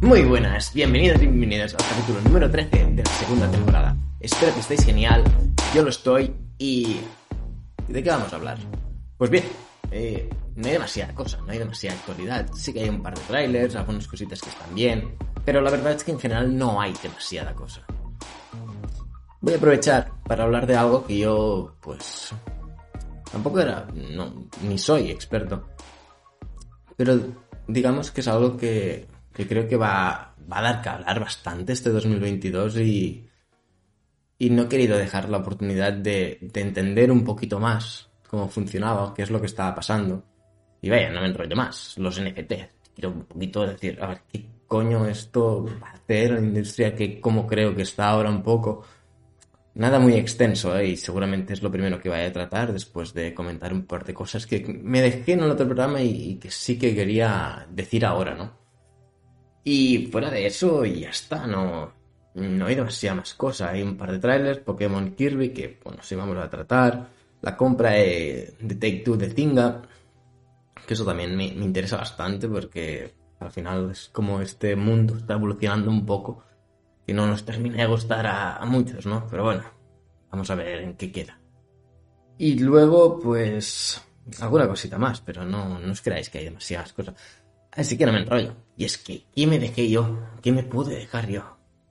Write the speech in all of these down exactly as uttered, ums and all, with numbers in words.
Muy buenas, bienvenidos y bienvenidos al capítulo número trece de la segunda temporada. Espero que estéis genial, yo lo estoy y... ¿de qué vamos a hablar? Pues bien, eh, no hay demasiada cosa, no hay demasiada actualidad. Sí que hay un par de trailers, algunas cositas que están bien, pero la verdad es que en general no hay demasiada cosa. Voy a aprovechar para hablar de algo que yo, pues... tampoco era... no, ni soy experto. Pero digamos que es algo que... que creo que va, va a dar que hablar bastante este dos mil veintidós y, y no he querido dejar la oportunidad de, de entender un poquito más cómo funcionaba, qué es lo que estaba pasando. Y vaya, no me enrollo más, los N F T. Quiero un poquito decir, a ver, ¿qué coño esto va a hacer la industria? Que como creo que está ahora un poco... Nada muy extenso, ¿eh? Y seguramente es lo primero que vaya a tratar después de comentar un par de cosas que me dejé en el otro programa y, y que sí que quería decir ahora, ¿no? Y fuera de eso, ya está, no, no hay demasiada más cosa. Hay un par de trailers, Pokémon Kirby, que bueno, sí vamos a tratar. La compra de, de Take-Two de Zynga, que eso también me, me interesa bastante porque al final es como este mundo está evolucionando un poco y no nos termina de gustar a, a muchos, ¿no? Pero bueno, vamos a ver en qué queda. Y luego, pues, alguna cosita más, pero no, no os creáis que hay demasiadas cosas. Así que no me enrollo. Y es que, ¿qué me dejé yo? ¿Qué me pude dejar yo?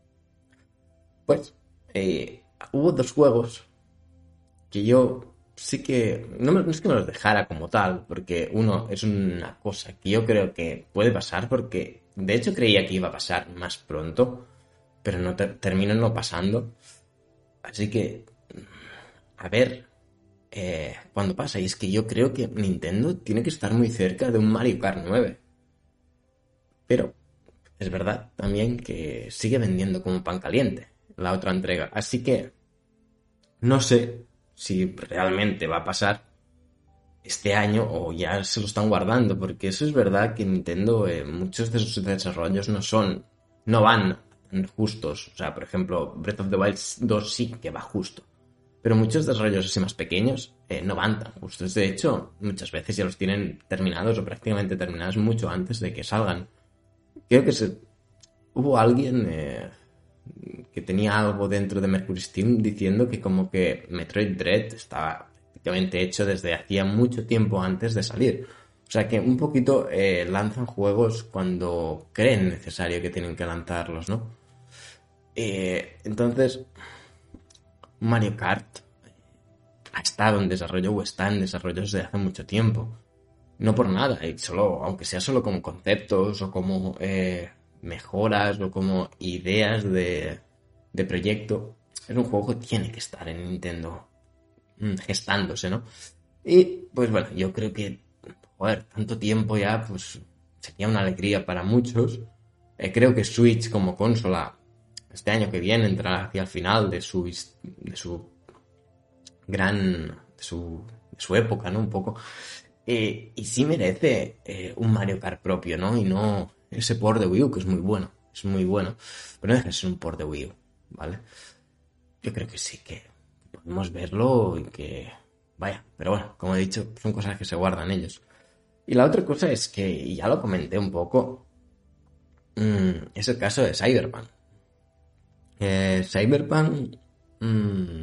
Pues, eh, hubo dos juegos que yo sí que... No, me, no es que me los dejara como tal, porque uno es una cosa que yo creo que puede pasar, porque de hecho creía que iba a pasar más pronto, pero no te, termina no pasando. Así que, a ver eh, cuándo pasa. Y es que yo creo que Nintendo tiene que estar muy cerca de un Mario Kart nueve. Pero es verdad también que sigue vendiendo como pan caliente la otra entrega. Así que no sé si realmente va a pasar este año o ya se lo están guardando. Porque eso es verdad que Nintendo, eh, muchos de sus desarrollos no son, no van justos. O sea, por ejemplo, Breath of the Wild dos sí que va justo. Pero muchos desarrollos así más pequeños eh, no van tan justos. De hecho, muchas veces ya los tienen terminados o prácticamente terminados mucho antes de que salgan. Creo que se... hubo alguien eh, que tenía algo dentro de Mercury Steam diciendo que como que Metroid Dread estaba prácticamente hecho desde hacía mucho tiempo antes de salir. O sea que un poquito eh, lanzan juegos cuando creen necesario que tienen que lanzarlos, ¿no? Eh, entonces, Mario Kart ha estado en desarrollo o está en desarrollo desde hace mucho tiempo. No por nada, y solo, aunque sea solo como conceptos o como eh, mejoras o como ideas de, de proyecto, es un juego que tiene que estar en Nintendo gestándose, ¿no? Y pues bueno, yo creo que, joder, tanto tiempo ya, pues sería una alegría para muchos. Eh, creo que Switch como consola este año que viene entrará hacia el final de su, de su gran, de su, de su época, ¿no? Un poco. Eh, y sí merece eh, un Mario Kart propio, ¿no? Y no ese port de Wii U, que es muy bueno, es muy bueno, pero no deja de ser un port de Wii U, ¿vale? Yo creo que sí, que podemos verlo y que... vaya, pero bueno, como he dicho, son cosas que se guardan ellos. Y la otra cosa es que, y ya lo comenté un poco, mmm, es el caso de Cyberpunk. Eh, Cyberpunk mmm,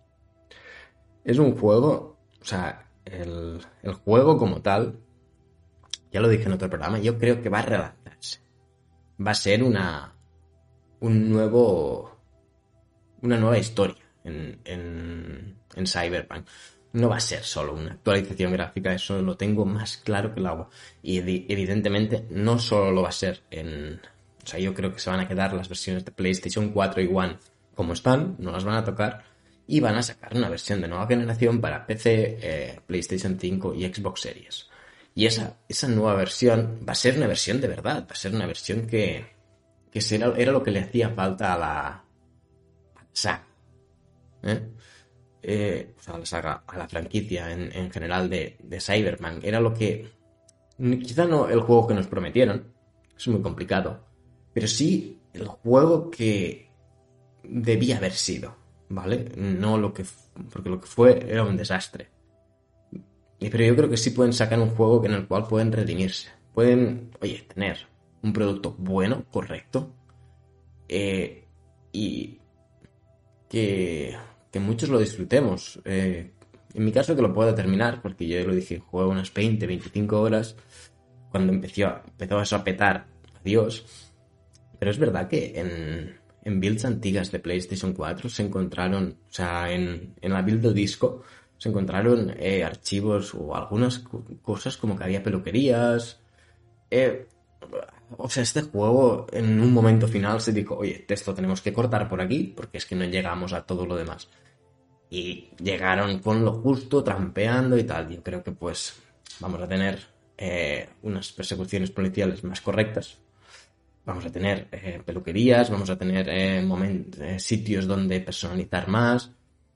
es un juego, o sea... El, el juego como tal, ya lo dije en otro programa, yo creo que va a relanzarse. Va a ser una un nuevo una nueva historia en, en, en Cyberpunk. No va a ser solo una actualización gráfica, eso lo tengo más claro que el agua. Y evidentemente no solo lo va a ser en... O sea, yo creo que se van a quedar las versiones de PlayStation cuatro y One como están, no las van a tocar. Y van a sacar una versión de nueva generación para P C, eh, PlayStation cinco y Xbox Series. Y esa, esa nueva versión va a ser una versión de verdad, va a ser una versión que, que será, era lo que le hacía falta a la, a la saga. ¿Eh? Eh, o sea, a la saga, a la franquicia en, en general de, de Cyberpunk. Era lo que... Quizá no el juego que nos prometieron, es muy complicado, pero sí el juego que debía haber sido. ¿Vale? No lo que... porque lo que fue era un desastre. Pero yo creo que sí pueden sacar un juego en el cual pueden redimirse. Pueden, oye, tener un producto bueno, correcto, eh, y que, que muchos lo disfrutemos. Eh, en mi caso que lo pueda terminar, porque yo ya lo dije, juego unas veinte, veinticinco horas, cuando empezó, empezó eso a petar, adiós. Pero es verdad que en, en builds antiguas de PlayStation cuatro se encontraron, o sea, en, en la build del disco, se encontraron eh, archivos o algunas cosas como que había peluquerías. Eh, o sea, este juego en un momento final se dijo, oye, esto tenemos que cortar por aquí porque es que no llegamos a todo lo demás. Y llegaron con lo justo, trampeando y tal. Yo creo que pues vamos a tener eh, unas persecuciones policiales más correctas. Vamos a tener eh, peluquerías, vamos a tener eh, moment- eh, sitios donde personalizar más.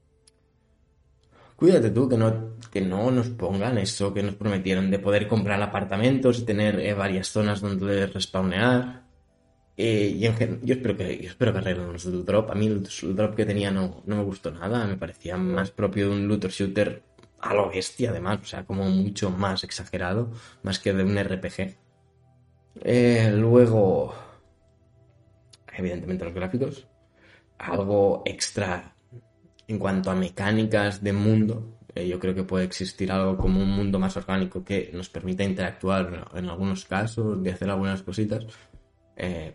Cuídate tú que no, que no nos pongan eso que nos prometieron de poder comprar apartamentos y tener eh, varias zonas donde respawnear. Eh, y en gen- yo espero que, yo espero que arreglen los loot drop. A mí el loot drop que tenía no, no me gustó nada. Me parecía más propio de un looter shooter a lo bestia, además. O sea, como mucho más exagerado, más que de un R P G. Eh, luego, evidentemente los gráficos. Algo extra en cuanto a mecánicas de mundo. Eh, yo creo que puede existir algo como un mundo más orgánico que nos permita interactuar en algunos casos, de hacer algunas cositas. Eh,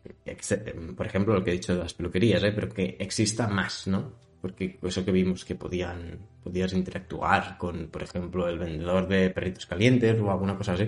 por ejemplo, lo que he dicho de las peluquerías, ¿eh? Pero que exista más, ¿no? Porque eso que vimos que podían, podías interactuar con, por ejemplo, el vendedor de perritos calientes o alguna cosa así.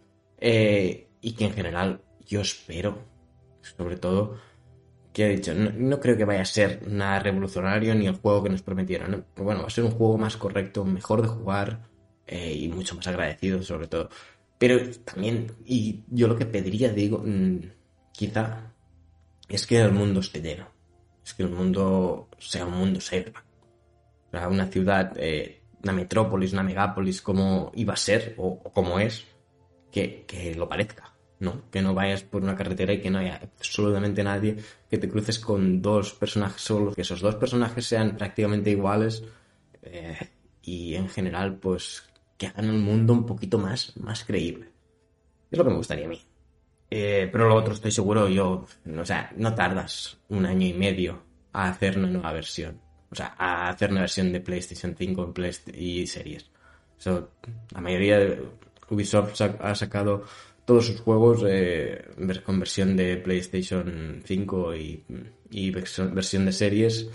Eh, y que en general yo espero, sobre todo, que he dicho, no, no creo que vaya a ser nada revolucionario ni el juego que nos prometieron, ¿no? Pero bueno, va a ser un juego más correcto, mejor de jugar eh, y mucho más agradecido sobre todo. Pero también, y yo lo que pediría, digo, mmm, quizá es que el mundo esté lleno. Es que el mundo sea un mundo cyberpunk. O sea, una ciudad, eh, una metrópolis, una megápolis como iba a ser o, o como es, que, que lo parezca, ¿no? Que no vayas por una carretera y que no haya absolutamente nadie, que te cruces con dos personajes solos, que esos dos personajes sean prácticamente iguales eh, y en general, pues, que hagan el mundo un poquito más, más creíble. Es lo que me gustaría a mí. Eh, pero lo otro estoy seguro yo, o sea, no tardas un año y medio a hacer una nueva versión. O sea, a hacer una versión de PlayStation cinco en Playst- y series. So, la mayoría de Ubisoft sa- ha sacado todos sus juegos eh, ver- con versión de PlayStation cinco y, y verso- versión de series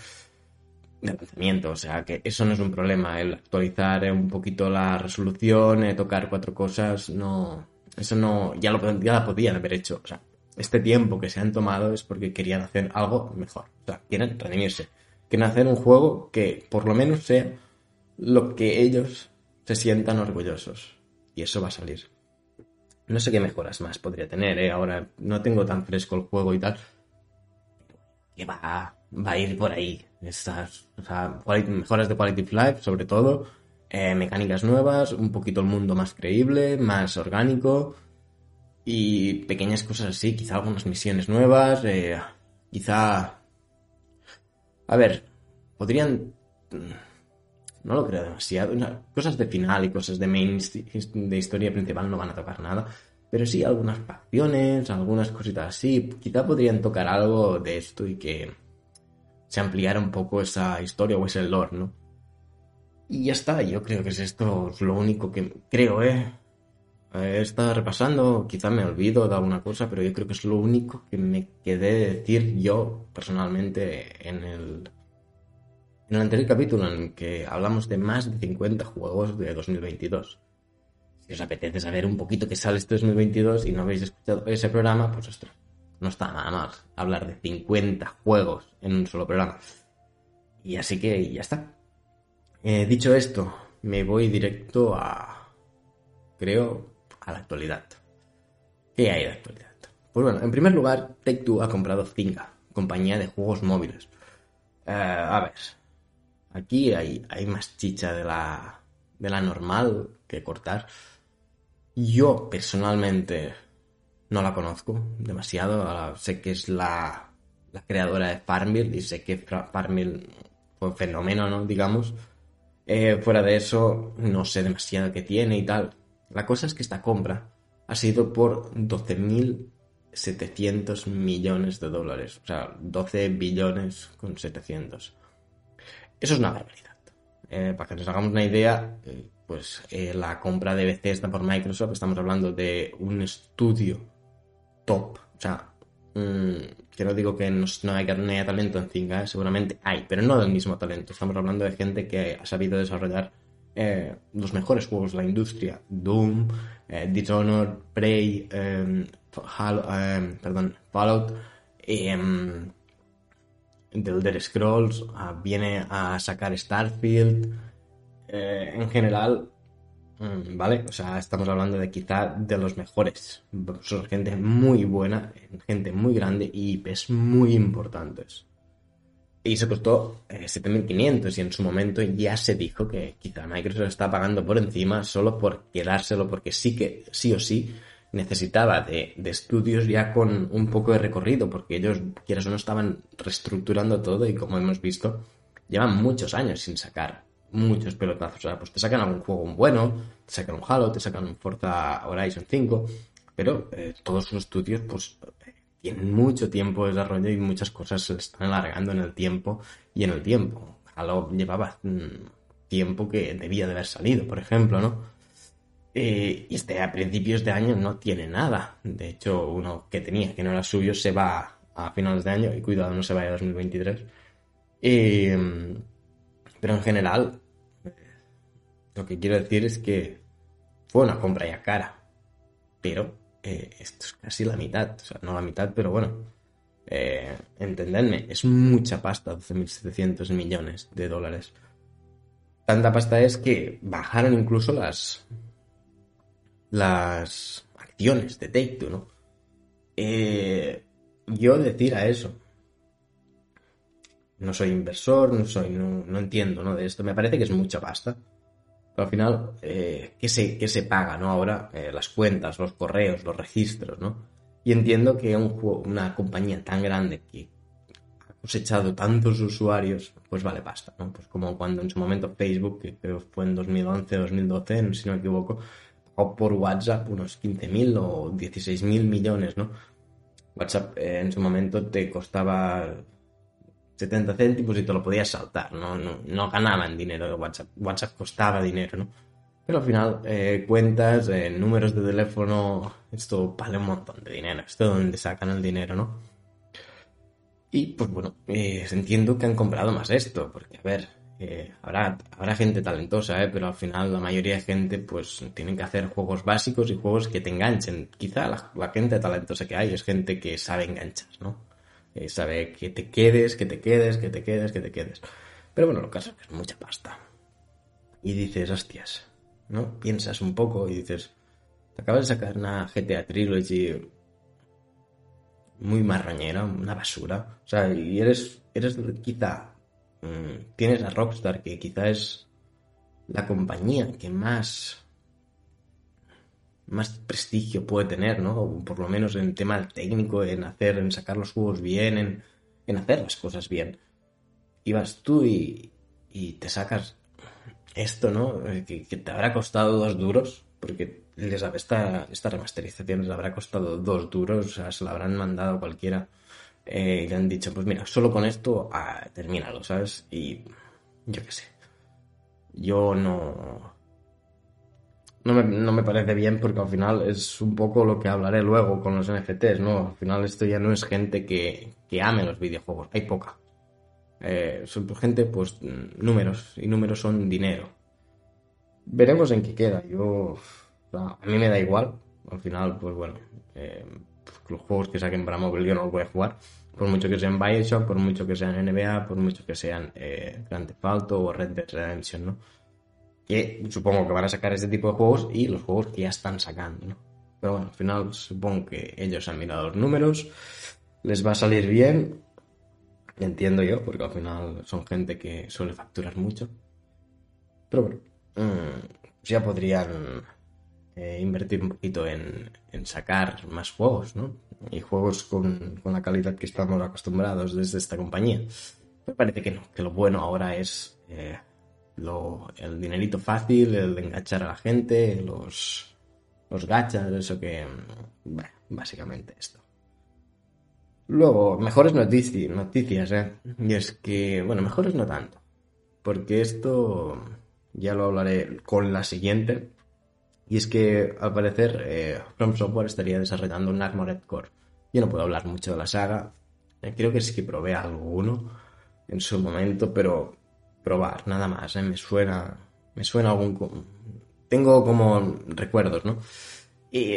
de lanzamiento. O sea, que eso no es un problema. El actualizar eh, un poquito la resolución, eh, tocar cuatro cosas, no... Eso no, ya lo, ya lo podían haber hecho. O sea, este tiempo que se han tomado es porque querían hacer algo mejor. O sea, quieren redimirse. Quieren hacer un juego que por lo menos sea lo que ellos se sientan orgullosos. Y eso va a salir. No sé qué mejoras más podría tener, ¿eh? Ahora no tengo tan fresco el juego y tal. Que va, va a ir por ahí. Estas, o sea, quality, mejoras de quality of life, sobre todo. Eh, mecánicas nuevas, un poquito el mundo más creíble, más orgánico y pequeñas cosas así, quizá algunas misiones nuevas, eh, quizá... A ver, podrían... No lo creo demasiado, no, cosas de final y cosas de main, de historia principal no van a tocar nada, pero sí algunas facciones, algunas cositas así, quizá podrían tocar algo de esto y que se ampliara un poco esa historia o ese lore, ¿no? Y ya está, yo creo que es esto lo único que creo, ¿eh? He estado repasando, quizá me olvido de alguna cosa, pero yo creo que es lo único que me quedé de decir yo personalmente en el, en el anterior capítulo en el que hablamos de más de cincuenta juegos de dos mil veintidós. Si os apetece saber un poquito qué sale este dos mil veintidós y no habéis escuchado ese programa, pues ostras, no está nada mal hablar de cincuenta juegos en un solo programa. Y así que ya está. Eh, dicho esto, me voy directo a... creo, a la actualidad. ¿Qué hay de actualidad? Pues bueno, en primer lugar, Take-Two ha comprado Zynga, compañía de juegos móviles. Eh, a ver, aquí hay, hay más chicha de la, de la normal que cortar. Yo, personalmente, no la conozco demasiado. Sé que es la, la creadora de Farmville y sé que Farmville fue un fenómeno, ¿no? Digamos. Eh, fuera de eso, no sé demasiado qué tiene y tal. La cosa es que esta compra ha sido por doce mil setecientos millones de dólares. O sea, doce billones con setecientos. Eso es una barbaridad. Eh, para que nos hagamos una idea, eh, pues eh, la compra de Bethesda por Microsoft, estamos hablando de un estudio top. O sea, mmm, que no digo que no, no, haya, no haya talento en Zynga, seguramente hay, pero no del mismo talento. Estamos hablando de gente que ha sabido desarrollar eh, los mejores juegos de la industria. Doom, eh, Dishonored, Prey, eh, Halo, eh, perdón, Fallout, eh, The Elder Scrolls, uh, viene a sacar Starfield, eh, en general, mmm, ¿vale? O sea, estamos hablando de quizá de los mejores. Son gente muy buena, gente muy grande y I Pes muy importantes. Y se costó eh, siete mil quinientos y en su momento ya se dijo que quizá Microsoft está pagando por encima solo por quedárselo, porque sí que, sí o sí, necesitaba de, de estudios ya con un poco de recorrido, porque ellos, quieras o no, estaban reestructurando todo y, como hemos visto, llevan muchos años sin sacar muchos pelotazos. O sea, pues te sacan algún juego bueno, te sacan un Halo, te sacan un Forza Horizon cinco, pero eh, todos sus estudios pues tienen mucho tiempo de desarrollo y muchas cosas se están alargando en el tiempo y en el tiempo. Halo llevaba mmm, tiempo que debía de haber salido, por ejemplo, ¿no? Eh, y este a principios de año no tiene nada. De hecho, uno que tenía, que no era suyo, se va a finales de año. Y cuidado, no se vaya a dos mil veintitrés. Eh, pero en general, lo que quiero decir es que fue una compra ya cara. Pero eh, esto es casi la mitad. O sea, no la mitad, pero bueno. Eh, entendedme, es mucha pasta, doce mil setecientos millones de dólares. Tanta pasta es que bajaron incluso las... las acciones de Take-Two, ¿no? Eh, yo decir a eso, no soy inversor, no soy, no, no entiendo, ¿no? De esto, me parece que es mucha pasta. Pero al final, eh, ¿qué se, qué se paga, ¿no? Ahora, eh, las cuentas, los correos, los registros, ¿no? Y entiendo que un juego, una compañía tan grande que ha cosechado tantos usuarios, pues vale pasta, ¿no? Pues como cuando en su momento Facebook, que creo fue en dos mil once, dos mil doce, si no me equivoco, o por WhatsApp unos quince mil o dieciséis mil millones, ¿no? WhatsApp eh, en su momento te costaba setenta céntimos y te lo podías saltar, ¿no? No, no ganaban dinero de WhatsApp. WhatsApp costaba dinero, ¿no? Pero al final, eh, cuentas, eh, números de teléfono, esto vale un montón de dinero. Esto es donde sacan el dinero, ¿no? Y pues bueno, eh, entiendo que han comprado más esto, porque a ver, eh, habrá, habrá gente talentosa, ¿eh? Pero al final la mayoría de gente pues tienen que hacer juegos básicos y juegos que te enganchen. Quizá la, la gente talentosa que hay es gente que sabe enganchar, ¿no? Eh, sabe que te quedes, que te quedes, que te quedes, que te quedes. Pero bueno, lo caso es que es mucha pasta. Y dices, hostias, ¿no? Piensas un poco y dices, te acabas de sacar una G T A Trilogy muy marrañera, una basura. O sea, y eres, eres quizá, mmm, tienes a Rockstar, que quizá es la compañía que más, más prestigio puede tener, ¿no? O por lo menos en tema técnico, en hacer, en sacar los juegos bien, en, en hacer las cosas bien. Y vas tú y, y te sacas esto, ¿no? Que, que te habrá costado dos duros, porque les, esta, esta remasterización les habrá costado dos duros, o sea, se la habrán mandado a cualquiera, eh, y le han dicho, pues mira, solo con esto, ah, termínalo, ¿sabes? Y yo qué sé. Yo no... No me, no me parece bien, porque al final es un poco lo que hablaré luego con los N F Ts, ¿no? Al final esto ya no es gente que, que ame los videojuegos, hay poca. Eh, son gente, pues, números, y números son dinero. Veremos en qué queda. Yo, a mí me da igual. Al final, pues bueno, eh, los juegos que saquen para móvil yo no los voy a jugar. Por mucho que sean Bioshock, por mucho que sean N B A, por mucho que sean eh, Grand Theft Auto o Red Dead Redemption, ¿no? Que supongo que van a sacar este tipo de juegos y los juegos que ya están sacando, ¿no? Pero bueno, al final supongo que ellos han mirado los números, les va a salir bien, entiendo yo, porque al final son gente que suele facturar mucho. Pero bueno, mmm, ya podrían eh, invertir un poquito en, en sacar más juegos, ¿no? Y juegos con, con la calidad que estamos acostumbrados desde esta compañía. Me parece que no, que lo bueno ahora es eh, lo, el dinerito fácil, el de enganchar a la gente, los, los gachas, eso que... Bueno, básicamente esto. Luego, mejores noticias, noticias, ¿eh? Y es que, bueno, mejores no tanto, porque esto ya lo hablaré con la siguiente. Y es que, al parecer, eh, From Software estaría desarrollando un Armored Core. Yo no puedo hablar mucho de la saga. Eh, creo que sí que probé alguno en su momento, pero probar, nada más, ¿eh? Me suena, me suena algún... co- Tengo como recuerdos, ¿no? Y,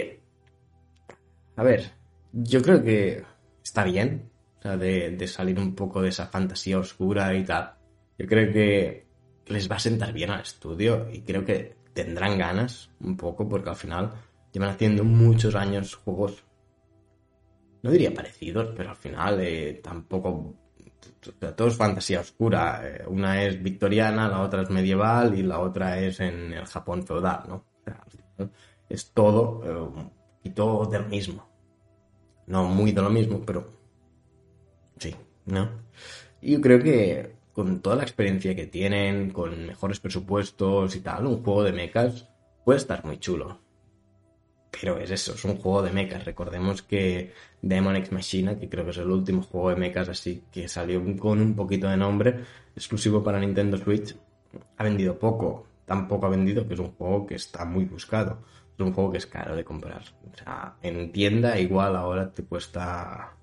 a ver, yo creo que está bien, o sea, de, de salir un poco de esa fantasía oscura y tal. Yo creo que les va a sentar bien al estudio y creo que tendrán ganas un poco porque al final llevan haciendo muchos años juegos, no diría parecidos, pero al final eh, tampoco... Todo es fantasía oscura. Eh, Una es victoriana, la otra es medieval y la otra es en el Japón feudal, ¿no? O sea, al final es todo eh, un poquito de lo mismo. No muy de lo mismo, pero sí, ¿no? Y yo creo que con toda la experiencia que tienen, con mejores presupuestos y tal, un juego de mechas puede estar muy chulo. Pero es eso, es un juego de mechas. Recordemos que Demon X Machina, que creo que es el último juego de mechas así que salió con un poquito de nombre, exclusivo para Nintendo Switch, ha vendido poco. Tampoco ha vendido, que es un juego que está muy buscado. Es un juego que es caro de comprar. O sea, en tienda igual ahora te cuesta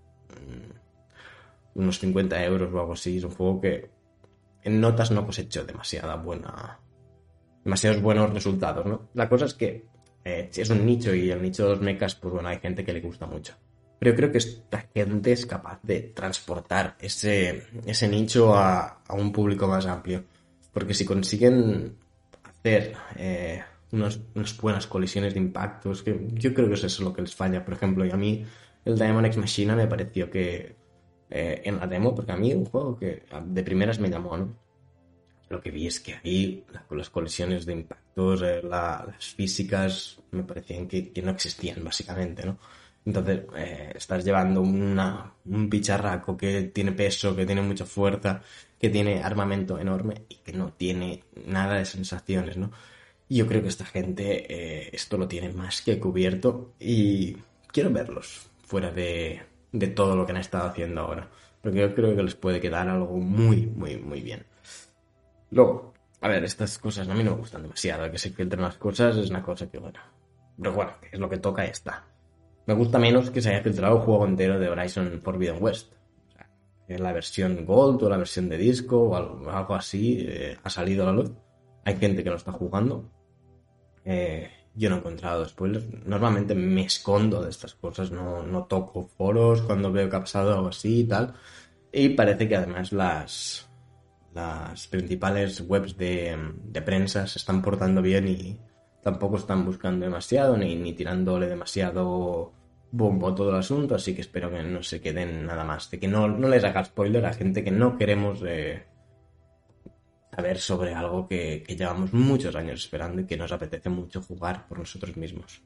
mm, unos cincuenta euros o algo así. Es un juego que en notas no cosechó demasiada buena, demasiados buenos resultados, ¿no? La cosa es que eh, si es un nicho y el nicho de los mechas, pues bueno, hay gente que le gusta mucho. Pero yo creo que esta gente es capaz de transportar ese, ese nicho a, a un público más amplio. Porque si consiguen hacer eh, unos, unas buenas colisiones de impactos, que yo creo que es eso lo que les falla. Por ejemplo, y a mí el Diamond X Machina me pareció que eh, en la demo, porque a mí un juego que de primeras me llamó, ¿no? Lo que vi es que ahí las colisiones de impactos, eh, la, las físicas, me parecían que, que, no existían, básicamente, ¿no? Entonces, eh, estás llevando una, un bicharraco que tiene peso, que tiene mucha fuerza, que tiene armamento enorme y que no tiene nada de sensaciones, ¿no? Y yo creo que esta gente eh, esto lo tiene más que cubierto y quiero verlos fuera de, de todo lo que han estado haciendo ahora. Porque yo creo que les puede quedar algo muy, muy, muy bien. Luego, a ver, estas cosas a mí no me gustan demasiado. Que se filtren las cosas es una cosa que, bueno. Pero bueno, que es lo que toca y está. Me gusta menos que se haya filtrado el juego entero de Horizon Forbidden West. O sea, que la versión Gold o la versión de disco o algo, algo así eh, ha salido a la luz. Hay gente que lo está jugando. Eh, yo no he encontrado spoilers. Normalmente me escondo de estas cosas. No, no toco foros cuando veo que ha pasado algo así y tal. Y parece que además las las principales webs de, de prensa se están portando bien y tampoco están buscando demasiado ni, ni tirándole demasiado bombo a todo el asunto, así que espero que no se queden nada más, de que no, no les haga spoiler a gente que no queremos eh, saber sobre algo que, que llevamos muchos años esperando y que nos apetece mucho jugar por nosotros mismos.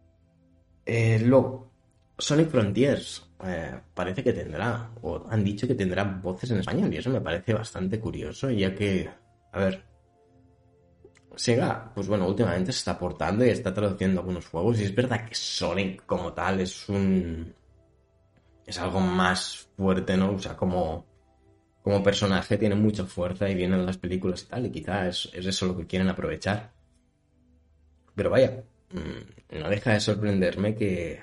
Eh, luego, Sonic Frontiers eh, parece que tendrá, o han dicho que tendrá voces en español, y eso me parece bastante curioso, ya que, a ver, Sega, pues bueno, últimamente se está portando y está traduciendo algunos juegos, y es verdad que Sonic como tal es un... es algo más fuerte, ¿no? O sea, como, como personaje tiene mucha fuerza y viene en las películas y tal, y quizá es, es eso lo que quieren aprovechar. Pero vaya, mmm, no deja de sorprenderme que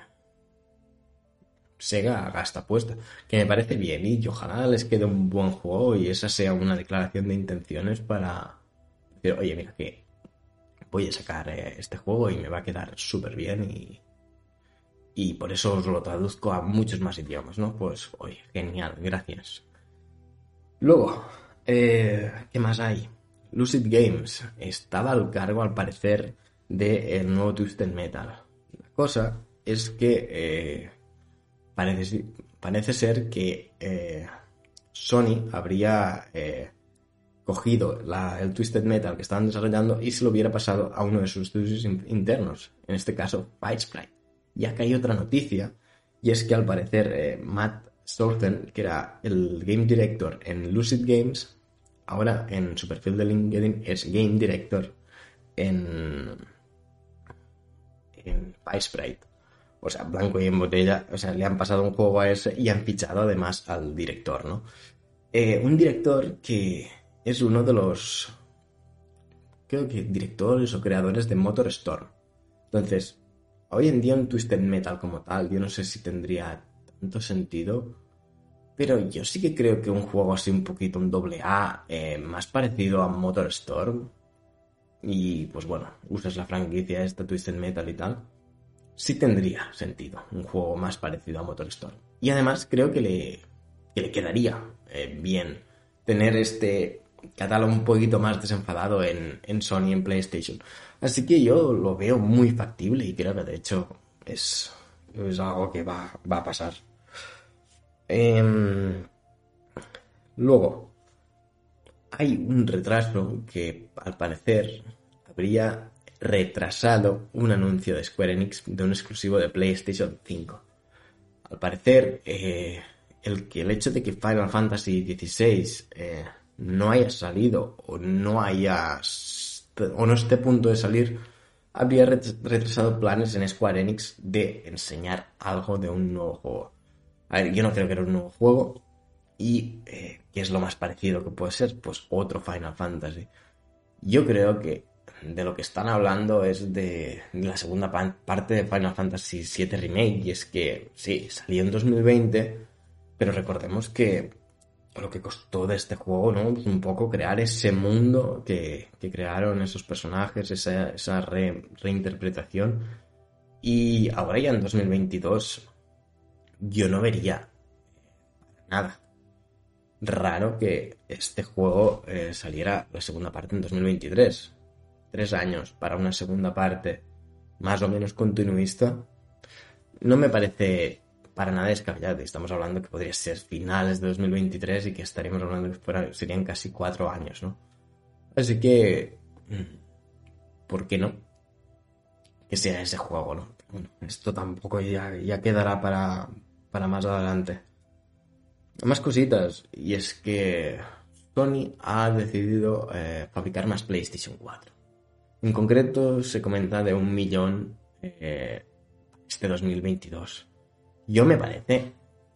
Sega haga esta apuesta, que me parece bien y ojalá les quede un buen juego y esa sea una declaración de intenciones para decir, oye, mira que voy a sacar eh, este juego y me va a quedar súper bien y, y por eso os lo traduzco a muchos más idiomas, ¿no? Pues, oye, genial, gracias. Luego, eh, ¿qué más hay? Lucid Games estaba al cargo, al parecer, del nuevo Twisted Metal. La cosa es que eh, Parece, parece ser que eh, Sony habría eh, cogido la, el Twisted Metal que estaban desarrollando y se lo hubiera pasado a uno de sus estudios in, internos, en este caso Bytesprite. Ya que hay otra noticia, y es que al parecer eh, Matt Stolten, que era el Game Director en Lucid Games, ahora en su perfil de LinkedIn es Game Director en, en Bytesprite. o sea, blanco y en botella, o sea, le han pasado un juego a ese y han fichado además al director, ¿no? Eh, un director que es uno de los, creo que directores o creadores de MotorStorm. Entonces, hoy en día un Twisted Metal como tal, yo no sé si tendría tanto sentido, pero yo sí que creo que un juego así un poquito, un doble A, eh, más parecido a MotorStorm, y pues bueno, usas la franquicia esta Twisted Metal y tal, sí tendría sentido un juego más parecido a MotorStorm. Y además creo que le, que le quedaría eh, bien tener este catálogo un poquito más desenfadado en, en Sony, en PlayStation. Así que yo lo veo muy factible y creo que de hecho es, es algo que va, va a pasar. Eh, luego, hay un retraso que al parecer habría retrasado un anuncio de Square Enix de un exclusivo de PlayStation cinco. Al parecer, eh, el, que el hecho de que Final Fantasy dieciséis eh, no haya salido o no haya o no esté a punto de salir habría retrasado planes en Square Enix de enseñar algo de un nuevo juego. A ver, yo no creo que era un nuevo juego. ¿Y eh, qué es lo más parecido que puede ser? Pues otro Final Fantasy. Yo creo que de lo que están hablando es de la segunda pa- parte de Final Fantasy siete Remake. Y es que, sí, salió en dos mil veinte, pero recordemos que lo que costó de este juego, ¿no? Pues un poco crear ese mundo que, que crearon esos personajes, esa, esa re- reinterpretación. Y ahora ya en dos mil veintidós yo no vería nada raro que este juego eh, saliera la segunda parte en dos mil veintitrés. Tres años para una segunda parte más o menos continuista no me parece para nada descabellado. Estamos hablando que podría ser finales de dos mil veintitrés y que estaríamos hablando que fuera, serían casi cuatro años, ¿no? Así que, ¿por qué no? Que sea ese juego, ¿no? Bueno, esto tampoco ya, ya quedará para, para más adelante. Más cositas, y es que Sony ha decidido eh, fabricar más PlayStation cuatro. En concreto se comenta de un millón eh, este dos mil veintidós. Yo me parece...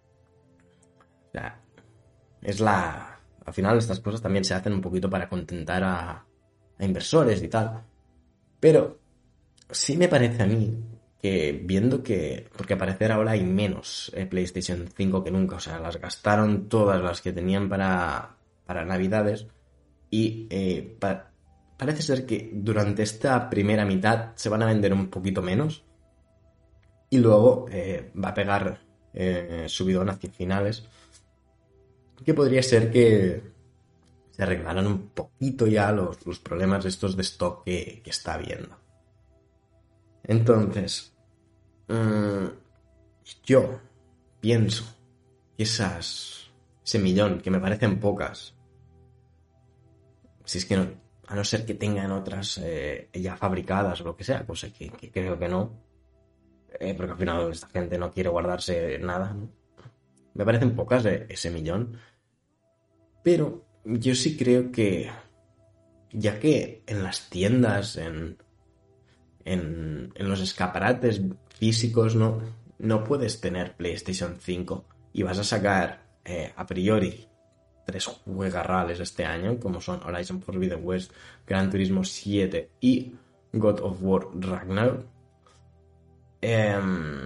O sea, es la... Al final estas cosas también se hacen un poquito para contentar a, a inversores y tal. Pero sí me parece a mí que viendo que... Porque al parecer ahora hay menos eh, PlayStation cinco que nunca. O sea, las gastaron todas las que tenían para, para Navidades. Y eh, pa, parece ser que durante esta primera mitad se van a vender un poquito menos. Y luego eh, va a pegar eh, subidón hacia finales. Que podría ser que se arreglaran un poquito ya los, los problemas estos de stock que, que está habiendo. Entonces, mmm, yo pienso que esas, ese millón, que me parecen pocas, si es que no, a no ser que tengan otras eh, ya fabricadas o lo que sea, cosa que, que creo que no, eh, porque al final esta gente no quiere guardarse nada, ¿no? Me parecen pocas eh, ese millón, pero yo sí creo que, ya que en las tiendas, en, en, en los escaparates físicos, no, no puedes tener PlayStation cinco y vas a sacar eh, a priori tres juegarrales este año, como son Horizon Forbidden West, Gran Turismo siete y God of War Ragnarok. Eh,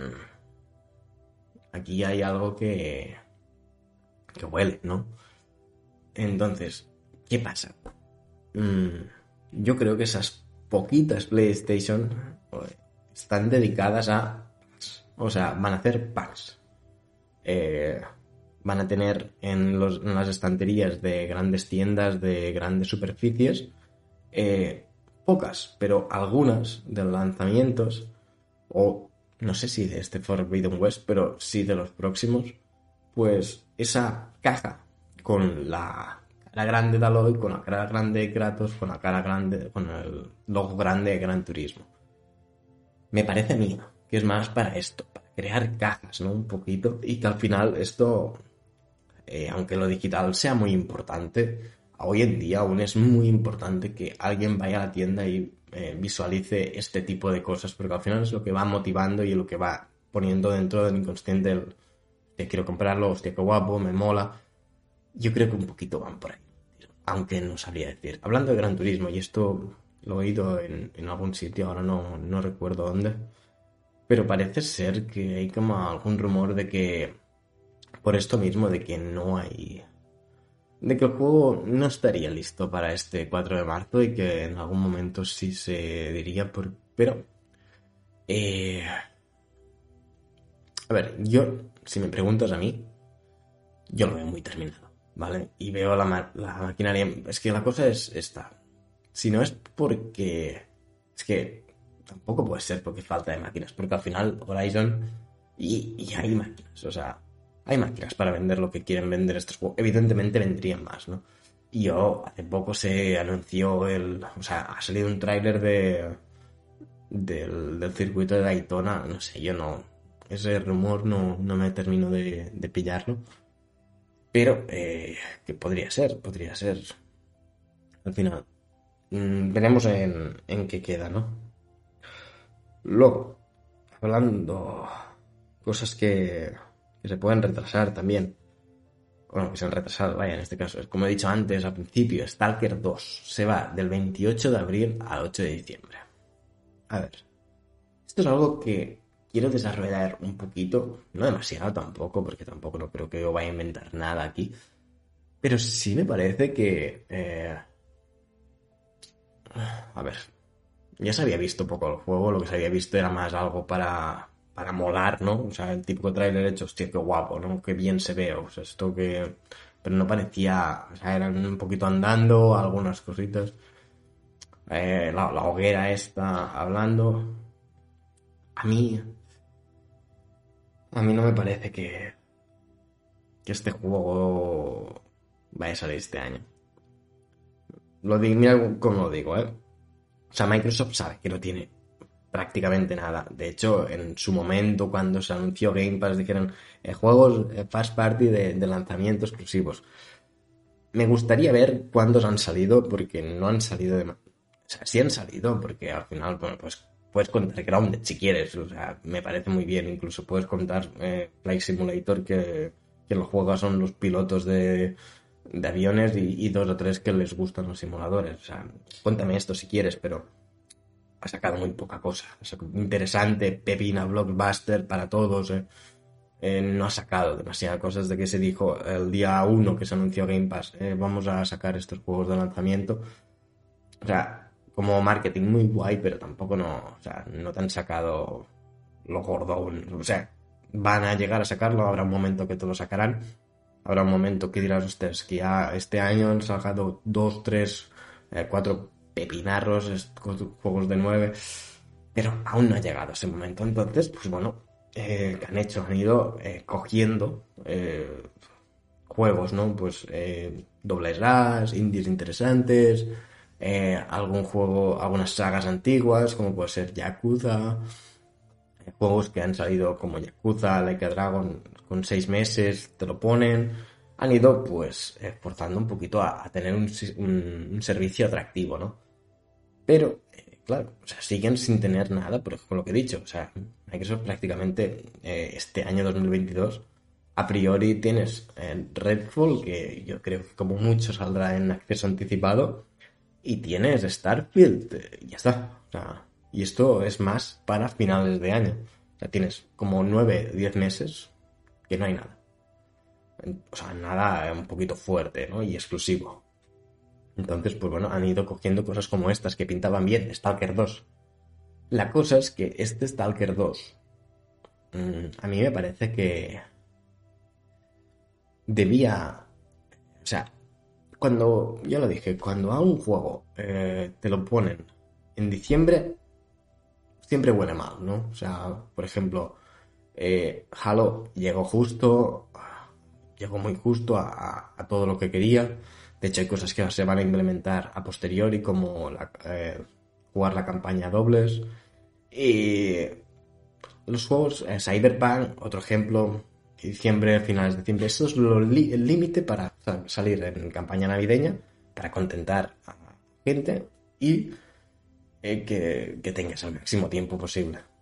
aquí hay algo que, que huele, ¿no? Entonces, ¿qué pasa? Mm, yo creo que esas poquitas PlayStation están dedicadas a... O sea, van a hacer packs. Eh, van a tener en, los, en las estanterías de grandes tiendas, de grandes superficies, eh, pocas, pero algunas de los lanzamientos, o no sé si de este Forbidden West, pero sí de los próximos, pues esa caja con la cara grande de Aloy, con la cara grande de Kratos, con la cara grande, con el logo grande de Gran Turismo. Me parece a mí que es más para esto, para crear cajas, ¿no? Un poquito, y que al final esto, eh, aunque lo digital sea muy importante, hoy en día aún es muy importante que alguien vaya a la tienda y eh, visualice este tipo de cosas, porque al final es lo que va motivando y lo que va poniendo dentro del inconsciente el te quiero comprarlo, hostia, qué guapo, me mola. Yo creo que un poquito van por ahí, aunque no sabría decir. Hablando de Gran Turismo, y esto lo he oído en, en algún sitio, ahora no, no recuerdo dónde, pero parece ser que hay como algún rumor de que, por esto mismo, de que no hay... de que el juego no estaría listo para este cuatro de marzo y que en algún momento sí se diría, por... pero... Eh... A ver, yo, si me preguntas a mí, yo lo veo muy terminado, ¿vale? Y veo la, ma- la maquinaria... Es que la cosa es esta. Si no es porque... Es que tampoco puede ser porque falta de máquinas, porque al final Horizon... Y, y hay máquinas, o sea... Hay máquinas para vender lo que quieren vender estos juegos. Evidentemente vendrían más, ¿no? Y yo, hace poco se anunció el... O sea, ha salido un tráiler de... Del, del circuito de Daytona. No sé, yo no... Ese rumor no, no me termino de, de pillarlo. Pero, eh, que podría ser, podría ser. Al final, mm, veremos en, en qué queda, ¿no? Luego, hablando cosas que, que se pueden retrasar también. Bueno, que se han retrasado, vaya, en este caso. Como he dicho antes, al principio, Stalker dos se va del veintiocho de abril al ocho de diciembre. A ver, esto es algo que quiero desarrollar un poquito, no demasiado tampoco, porque tampoco no creo que yo vaya a inventar nada aquí, pero sí me parece que... Eh... A ver, ya se había visto poco el juego, lo que se había visto era más algo para, para molar, ¿no? O sea, el típico tráiler hecho, hostia, qué guapo, ¿no? Qué bien se ve, o sea, esto que... Pero no parecía, o sea, eran un poquito andando, algunas cositas. Eh, la, la hoguera esta hablando. A mí, a mí no me parece que, que este juego vaya a salir este año. Lo digo, mira cómo lo digo, ¿eh? O sea, Microsoft sabe que no tiene prácticamente nada. De hecho, en su momento, cuando se anunció Game Pass, dijeron eh, juegos eh, Fast Party de, de lanzamiento exclusivos. Me gustaría ver cuántos han salido, porque no han salido de... O sea, sí han salido, porque al final, bueno, pues puedes contar Grounded si quieres. O sea, me parece muy bien. Incluso puedes contar eh, Flight Simulator, que, que los juegos son los pilotos de, de aviones y, y dos o tres que les gustan los simuladores. O sea, cuéntame esto si quieres, pero ha sacado muy poca cosa. O sea, interesante, pepina, blockbuster para todos, eh. Eh, no ha sacado demasiadas cosas de que se dijo el día uno que se anunció Game Pass, eh, vamos a sacar estos juegos de lanzamiento. O sea, como marketing muy guay, pero tampoco no, o sea, no te han sacado lo gordo aún. O sea, van a llegar a sacarlo, habrá un momento que te lo sacarán, habrá un momento que dirás, ustedes, que ya este año han sacado dos, tres, eh, cuatro pepinarros, juegos de nueve, pero aún no ha llegado ese momento. Entonces, pues bueno, eh, que han hecho, han ido eh, cogiendo eh, juegos, ¿no? Pues eh, doble slash, indies interesantes, eh, algún juego, algunas sagas antiguas, como puede ser Yakuza, eh, juegos que han salido como Yakuza, Like a Dragon, con seis meses, te lo ponen, han ido pues eh, forzando un poquito a, a tener un, un, un servicio atractivo, ¿no? Pero, eh, claro, o sea, siguen sin tener nada, por ejemplo, lo que he dicho. O sea, Microsoft prácticamente eh, este año dos mil veintidós, a priori tienes eh, Redfall, que yo creo que como mucho saldrá en acceso anticipado, y tienes Starfield, eh, y ya está. O sea, y esto es más para finales de año. O sea, tienes como nueve, diez meses que no hay nada. O sea, nada un poquito fuerte, ¿no? Y exclusivo. Entonces, pues bueno, han ido cogiendo cosas como estas que pintaban bien. Stalker dos. La cosa es que este Stalker dos, mmm, a mí me parece que debía... O sea, cuando, ya lo dije, cuando a un juego eh, te lo ponen en diciembre, siempre huele mal, ¿no? O sea, por ejemplo, eh, Halo llegó justo, llegó muy justo a, a, a todo lo que quería. De hecho, hay cosas que se van a implementar a posteriori, como la, eh, jugar la campaña dobles. Y los juegos, eh, Cyberpunk, otro ejemplo, diciembre, finales de diciembre, eso es lo li- el límite para salir en campaña navideña, para contentar a gente y eh, que, que tengas el máximo tiempo posible.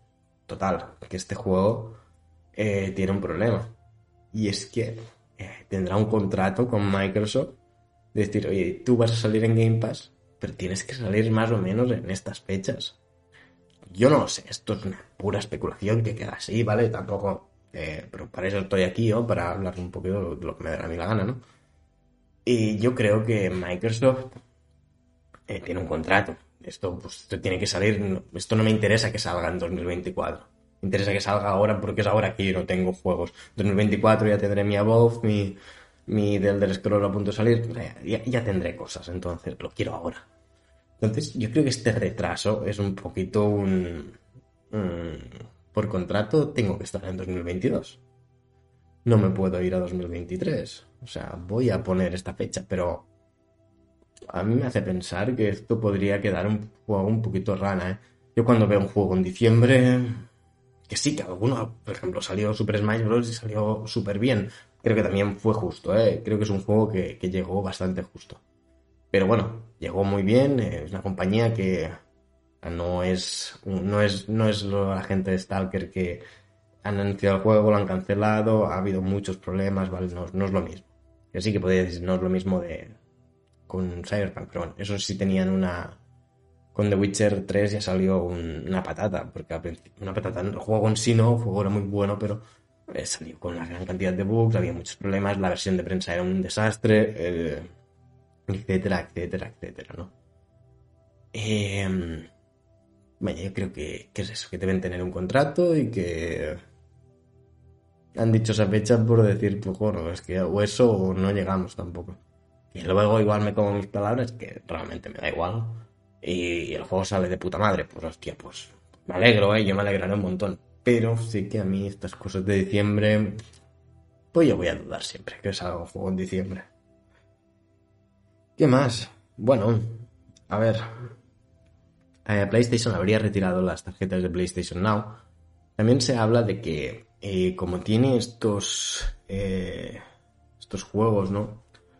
Total, que este juego eh, tiene un problema. Y es que eh, tendrá un contrato con Microsoft de decir, oye, tú vas a salir en Game Pass, pero tienes que salir más o menos en estas fechas. Yo no lo sé, esto es una pura especulación que queda así, ¿vale? Tampoco, eh, pero para eso estoy aquí, ¿no? Para hablar un poquito de lo, de lo que me da a mí la gana, ¿no? Y yo creo que Microsoft eh, tiene un contrato. Esto, pues, esto tiene que salir, no, esto no me interesa que salga en dos mil veinticuatro. Me interesa que salga ahora porque es ahora que yo no tengo juegos. dos mil veinticuatro ya tendré mi Above, mi, mi The Elder Scrolls a punto de salir, ya, ya tendré cosas, entonces lo quiero ahora. Entonces yo creo que este retraso es un poquito un... un por contrato tengo que estar en dos mil veintidós. No me puedo ir a dos mil veintitrés. O sea, voy a poner esta fecha, pero a mí me hace pensar que esto podría quedar un juego un poquito rana, ¿eh? Yo cuando veo un juego en diciembre, que sí, que alguno, por ejemplo, salió Super Smash Bros. Y salió súper bien. Creo que también fue justo, ¿eh? Creo que es un juego que, que llegó bastante justo. Pero bueno, llegó muy bien, es una compañía que no es no es, no es la gente de Stalker que han anunciado el juego, lo han cancelado, ha habido muchos problemas, ¿vale? No, no es lo mismo. Yo sí que podría decir, no es lo mismo de con Cyberpunk, pero bueno, eso sí tenían una... Con The Witcher tres ya salió un, una patata, porque al principio, una patata, el juego en sí no, el juego era muy bueno, pero eh, salió con una gran cantidad de bugs, había muchos problemas, la versión de prensa era un desastre, eh, etcétera, etcétera, etcétera, ¿no? Eh, vaya, yo creo que, que es eso, que deben tener un contrato y que han dicho esa fecha por decir, pues bueno, es que o eso o no llegamos tampoco. Y luego igual me como mis palabras, que realmente me da igual. Y el juego sale de puta madre, pues hostia, pues me alegro, eh, yo me alegraré un montón. Pero sí que a mí estas cosas de diciembre, pues yo voy a dudar siempre que salga un juego en diciembre. ¿Qué más? Bueno, a ver, eh, PlayStation habría retirado las tarjetas de PlayStation Now. También se habla de que eh, como tiene estos eh, estos juegos, ¿no?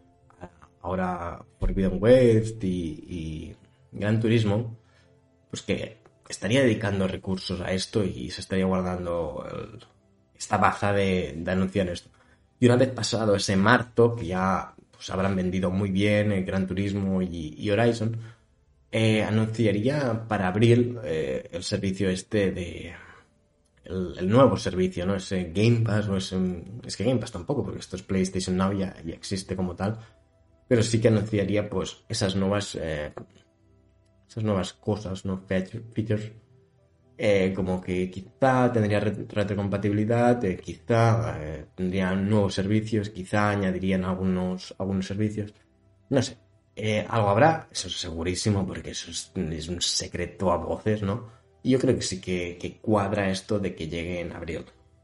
Ahora Forbidden West y, y Gran Turismo, pues que estaría dedicando recursos a esto y se estaría guardando el, esta baza de, de anunciar esto. Y una vez pasado ese marzo, que ya pues habrán vendido muy bien el Gran Turismo y, y Horizon, eh, anunciaría para abril eh, el servicio este de... El, el nuevo servicio, ¿no? Ese Game Pass, o ese, es que Game Pass tampoco, porque esto es PlayStation Now, ya, ya existe como tal. Pero sí que anunciaría pues esas nuevas eh, esas nuevas cosas, ¿no? Features, eh, como que quizá tendría retrocompatibilidad, eh, quizá eh, tendrían nuevos servicios, quizá añadirían algunos algunos servicios, no sé, eh, algo habrá, eso es segurísimo, porque eso es, es un secreto a voces, ¿no? Y yo creo que sí que, que cuadra esto de que llegue en abril,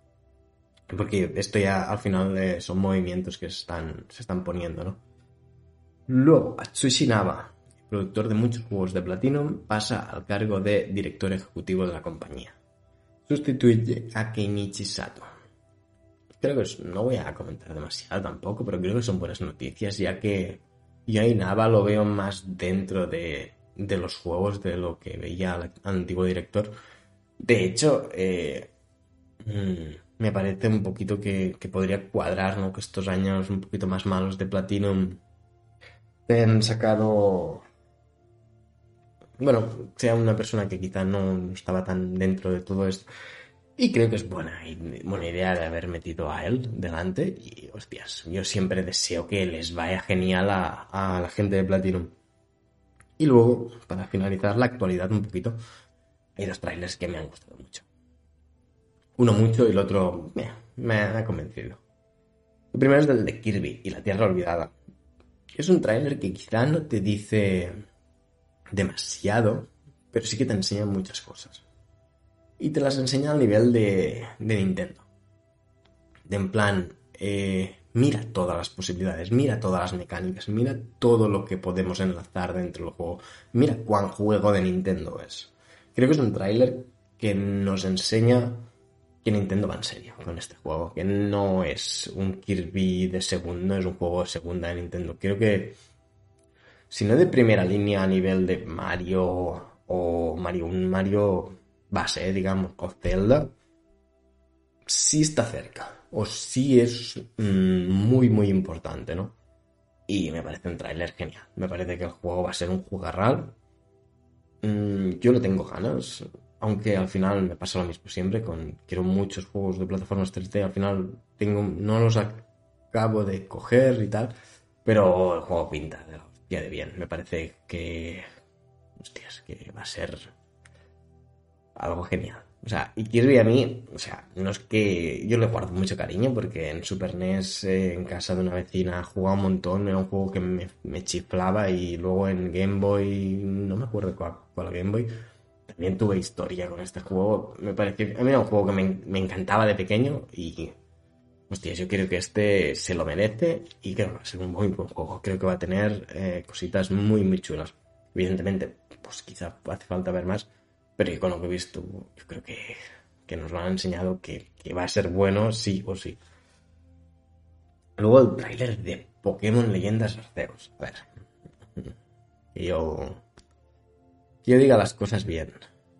porque esto ya al final eh, son movimientos que se están, se están poniendo, ¿no? Luego, Atsushi Naba, productor de muchos juegos de Platinum, pasa al cargo de director ejecutivo de la compañía. Sustituye a Kenichi Sato. Creo que es, no voy a comentar demasiado tampoco, pero creo que son buenas noticias, ya que yo a Inaba lo veo más dentro de, de los juegos de lo que veía el antiguo director. De hecho, eh, mmm, me parece un poquito que, que podría cuadrar, ¿no? Que estos años un poquito más malos de Platinum te han sacado, bueno, sea una persona que quizá no estaba tan dentro de todo esto. Y creo que es buena, buena idea de haber metido a él delante. Y, hostias, yo siempre deseo que les vaya genial a, a la gente de Platinum. Y luego, para finalizar la actualidad un poquito, hay dos trailers que me han gustado mucho. Uno mucho y el otro me, me ha convencido. El primero es del de Kirby y la Tierra Olvidada. Es un tráiler que quizá no te dice demasiado, pero sí que te enseña muchas cosas. Y te las enseña al nivel de, de Nintendo. De en plan, eh, mira todas las posibilidades, mira todas las mecánicas, mira todo lo que podemos enlazar dentro del juego. Mira cuán juego de Nintendo es. Creo que es un tráiler que nos enseña que Nintendo va en serio con este juego, que no es un Kirby de segunda, no es un juego de segunda de Nintendo. Creo que, si no de primera línea a nivel de Mario o Mario, un Mario base, digamos, o Zelda, sí está cerca, o sí es mmm, muy, muy importante, ¿no? Y me parece un tráiler genial. Me parece que el juego va a ser un jugarral. Mm, yo le tengo ganas, aunque al final me pasa lo mismo siempre. Con quiero muchos juegos de plataformas tres D, al final tengo, no los acabo de coger y tal. Pero el juego pinta de la hostia de bien. Me parece que... Hostias, que va a ser algo genial. O sea, y Kirby a mí, o sea, no es que yo le guardo mucho cariño porque en Super N E S, eh, en casa de una vecina, jugaba un montón, era un juego que me, me chiflaba y luego en Game Boy, no me acuerdo cuál, cuál Game Boy, también tuve historia con este juego. Me pareció, a mí era un juego que me, me encantaba de pequeño y, hostia, yo creo que este se lo merece y creo que va a ser un muy buen juego. Creo que va a tener eh, cositas muy, muy chulas. Evidentemente, pues quizá hace falta ver más. Pero con lo que he visto, yo creo que, que nos lo han enseñado que, que va a ser bueno sí o sí. Luego el tráiler de Pokémon Leyendas Arceus. A ver. Que yo... Que yo diga las cosas bien.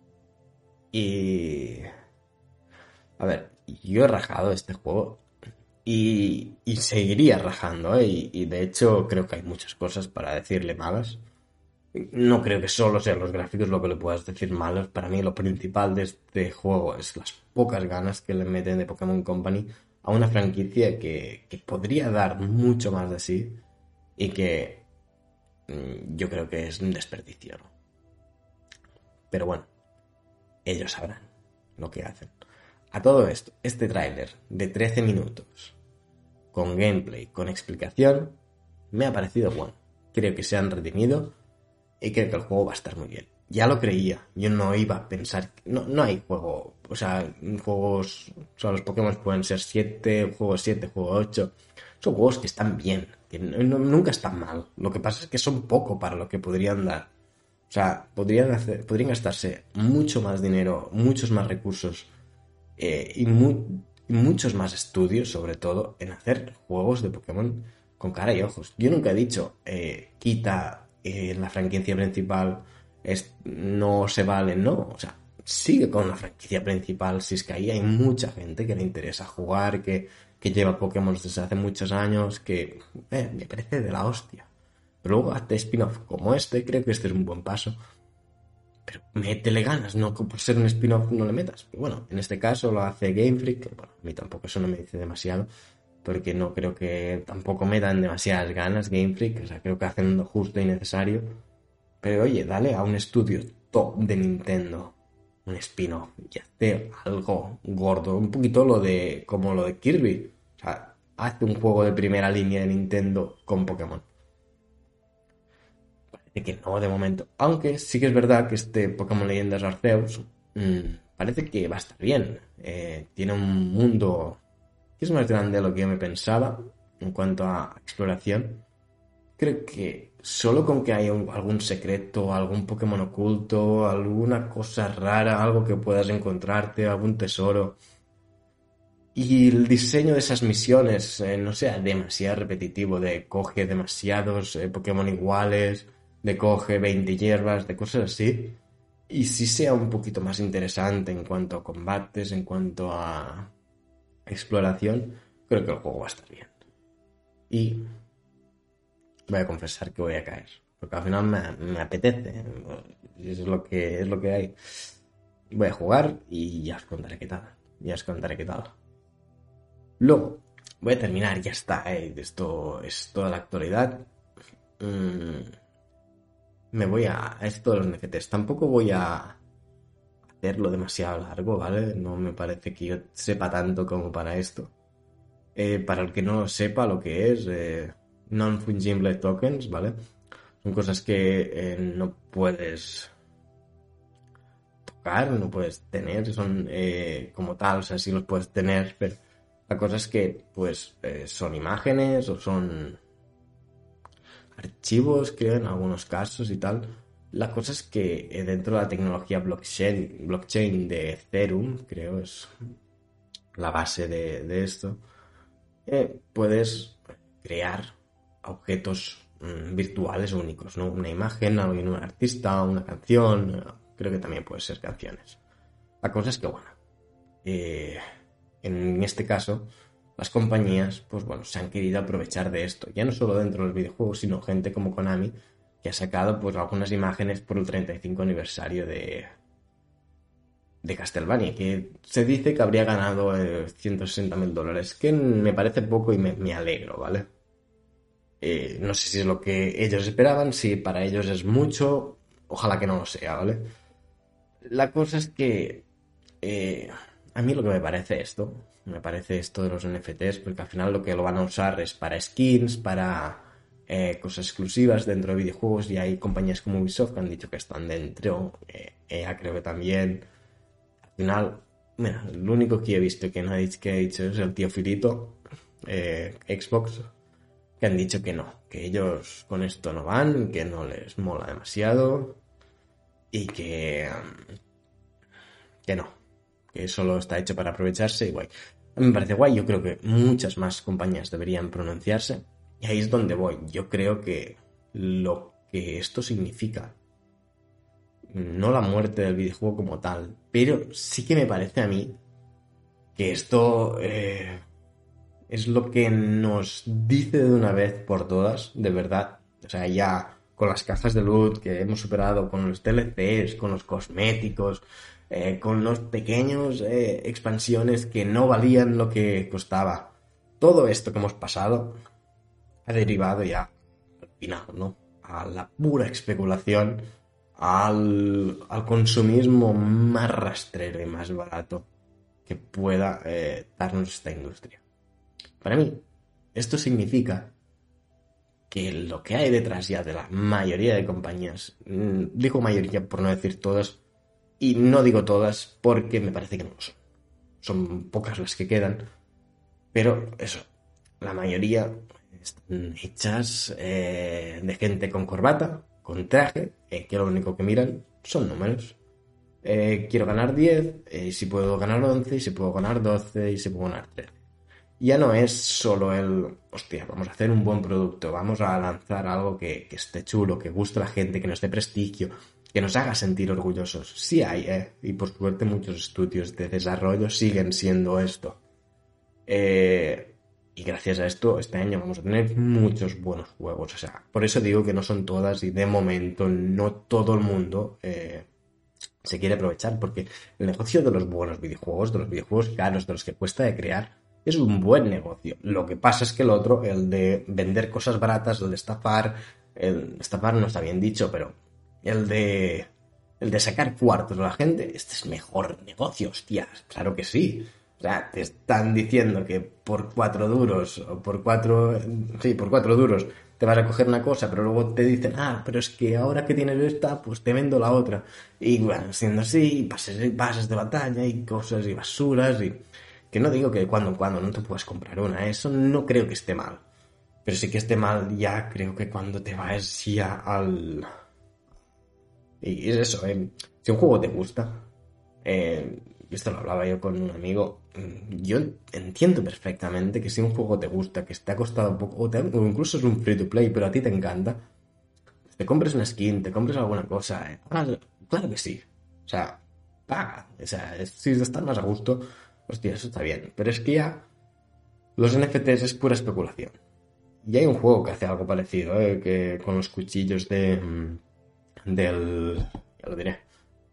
Y... A ver, yo he rajado este juego. Y, y seguiría rajando, ¿eh? Y, y de hecho creo que hay muchas cosas para decirle malas. No creo que solo sean los gráficos lo que le puedas decir malos. Para mí lo principal de este juego es las pocas ganas que le meten de Pokémon Company a una franquicia que, que podría dar mucho más de sí y que mmm, yo creo que es un desperdicio, ¿no? Pero bueno, ellos sabrán lo que hacen. A todo esto, este tráiler de trece minutos, con gameplay, con explicación, me ha parecido bueno. Creo que se han redimido y creo que el juego va a estar muy bien. Ya lo creía, yo no iba a pensar... No, no hay juego, o sea, juegos... O sea, los Pokémon pueden ser siete, juego siete, juego ocho. Son juegos que están bien, que no, nunca están mal. Lo que pasa es que son poco para lo que podrían dar. O sea, podrían, hacer, podrían gastarse mucho más dinero, muchos más recursos eh, y, mu- y muchos más estudios, sobre todo, en hacer juegos de Pokémon con cara y ojos. Yo nunca he dicho, eh, quita eh, la franquicia principal, es, no se vale, no. O sea, sigue con la franquicia principal, si es que ahí hay mucha gente que le interesa jugar, que, que lleva Pokémon desde hace muchos años, que eh, me parece de la hostia. Pero luego hazte spin-off como este, creo que este es un buen paso. Pero métele ganas, no por ser un spin-off no le metas. Pero bueno, en este caso lo hace Game Freak, bueno, a mí tampoco eso no me dice demasiado, porque no creo que tampoco metan demasiadas ganas Game Freak, o sea, creo que hacen lo justo y necesario. Pero oye, dale a un estudio top de Nintendo un spin-off y hazte algo gordo, un poquito lo de como lo de Kirby. O sea, hazte un juego de primera línea de Nintendo con Pokémon. Parece que no de momento, aunque sí que es verdad que este Pokémon Leyendas Arceus mmm, parece que va a estar bien. Eh, tiene un mundo que es más grande de lo que yo me pensaba en cuanto a exploración. Creo que solo con que haya un, algún secreto, algún Pokémon oculto, alguna cosa rara, algo que puedas encontrarte, algún tesoro, y el diseño de esas misiones eh, no sea demasiado repetitivo, de coge demasiados eh, Pokémon iguales, de coge veinte hierbas, de cosas así, y sí sea un poquito más interesante en cuanto a combates, en cuanto a exploración, creo que el juego va a estar bien. Y voy a confesar que voy a caer, porque al final me, me apetece, es lo que es lo que hay. Voy a jugar y ya os contaré qué tal, ya os contaré qué tal. Luego, voy a terminar, ya está, eh, esto es toda la actualidad. Mm, me voy a, a esto de los N F Ts, tampoco voy a hacerlo demasiado largo, ¿vale? No me parece que yo sepa tanto como para esto. Eh, para el que no lo sepa lo que es... Eh, non-fungible tokens, ¿vale? Son cosas que eh, no puedes tocar, no puedes tener, son eh, como tal, o sea, sí los puedes tener, pero la cosa es que, pues, eh, son imágenes o son archivos, creo, en algunos casos y tal. La cosa es que eh, dentro de la tecnología blockchain, blockchain de Ethereum, creo, es la base de, de esto, eh, puedes crear objetos mmm, virtuales únicos, ¿no? Una imagen, alguien, un artista, una canción, creo que también puede ser canciones. La cosa es que, bueno, eh, en este caso, las compañías, pues bueno, se han querido aprovechar de esto. Ya no solo dentro de los videojuegos, sino gente como Konami, que ha sacado pues algunas imágenes por el treinta y cinco aniversario de, de Castlevania, que se dice que habría ganado eh, ciento sesenta mil dólares, que me parece poco y me, me alegro, ¿vale? Eh, no sé si es lo que ellos esperaban, si para ellos es mucho, ojalá que no lo sea, ¿vale? La cosa es que eh, a mí lo que me parece esto, me parece esto de los N F Ts, porque al final lo que lo van a usar es para skins, para eh, cosas exclusivas dentro de videojuegos, y hay compañías como Ubisoft que han dicho que están dentro, eh, E A creo que también. Al final, mira, lo único que he visto que no ha dicho, que ha dicho es el tío Filito, eh, Xbox, que han dicho que no, que ellos con esto no van, que no les mola demasiado y que, que no, que solo está hecho para aprovecharse y guay. A mí me parece guay, yo creo que muchas más compañías deberían pronunciarse y ahí es donde voy. Yo creo que lo que esto significa, no la muerte del videojuego como tal, pero sí que me parece a mí que esto eh, es lo que nos dice de una vez por todas, de verdad, o sea, ya con las cajas de loot que hemos superado, con los D L Cs, con los cosméticos, eh, con los pequeños eh, expansiones que no valían lo que costaba. Todo esto que hemos pasado ha derivado ya al final, ¿no? A la pura especulación, al, al consumismo más rastrero y más barato que pueda eh, darnos esta industria. Para mí, esto significa que lo que hay detrás ya de la mayoría de compañías, digo mayoría por no decir todas, y no digo todas porque me parece que no lo son. Son pocas las que quedan, pero eso, la mayoría están hechas eh, de gente con corbata, con traje, eh, que lo único que miran son números. Eh, quiero ganar diez, eh, si puedo ganar once, y si puedo ganar doce, y si puedo ganar trece. Ya no es solo el, hostia, vamos a hacer un buen producto, vamos a lanzar algo que, que esté chulo, que guste a la gente, que nos dé prestigio, que nos haga sentir orgullosos. Sí hay, ¿eh? Y por suerte muchos estudios de desarrollo siguen siendo esto. Eh, y gracias a esto, este año vamos a tener muchos buenos juegos. O sea, por eso digo que no son todas y de momento no todo el mundo eh, se quiere aprovechar, porque el negocio de los buenos videojuegos, de los videojuegos caros, de los que cuesta de crear, es un buen negocio. Lo que pasa es que el otro, el de vender cosas baratas, el de estafar, el estafar no está bien dicho, pero el de el de sacar cuartos a la gente, este es mejor negocio, hostias, claro que sí. O sea, te están diciendo que por cuatro duros o por cuatro, sí, por cuatro duros te vas a coger una cosa, pero luego te dicen, ah, pero es que ahora que tienes esta, pues te vendo la otra. Y bueno, siendo así, pases, pases de batalla y cosas y basuras y... Que no digo que cuando en cuando no te puedas comprar una, eso no creo que esté mal. Pero sí que esté mal ya creo que cuando te vas ya al... Y es eso, eh. Si un juego te gusta, eh, esto lo hablaba yo con un amigo, yo entiendo perfectamente que si un juego te gusta, que te ha costado poco, o, te, o incluso es un free to play, pero a ti te encanta, te compres una skin, te compres alguna cosa, eh. Claro que sí. O sea, paga. O sea, si estás más a gusto... Hostia, eso está bien. Pero es que ya los N F Ts es pura especulación. Y hay un juego que hace algo parecido, ¿eh? Que con los cuchillos de... Del... Ya lo diré.